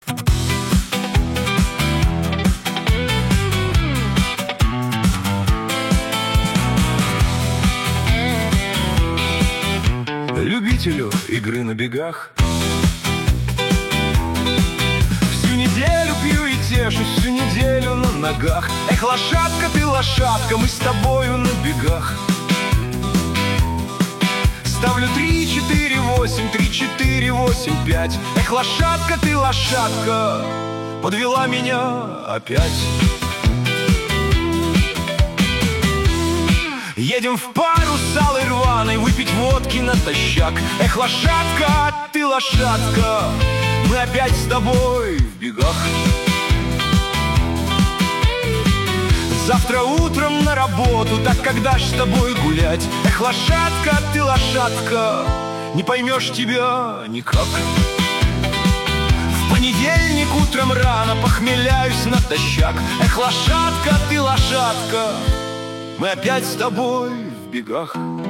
Любителю игры на бегах, всю неделю пью и тешусь, всю неделю на ногах. Эх, лошадка ты, лошадка, мы с тобою на бегах. Ставлю 3, 4, 8, 3, 4, 8, 5. Эх, лошадка ты, лошадка, подвела меня опять. Едем в пару с алой рваной выпить водки натощак. Эх, лошадка ты, лошадка, мы опять с тобой в бегах. Завтра утром на работу, так когда ж с тобой гулять? Эх, лошадка ты, лошадка, не поймешь тебя никак. В понедельник утром рано похмеляюсь натощак. Эх, лошадка ты, лошадка, мы опять с тобой в бегах.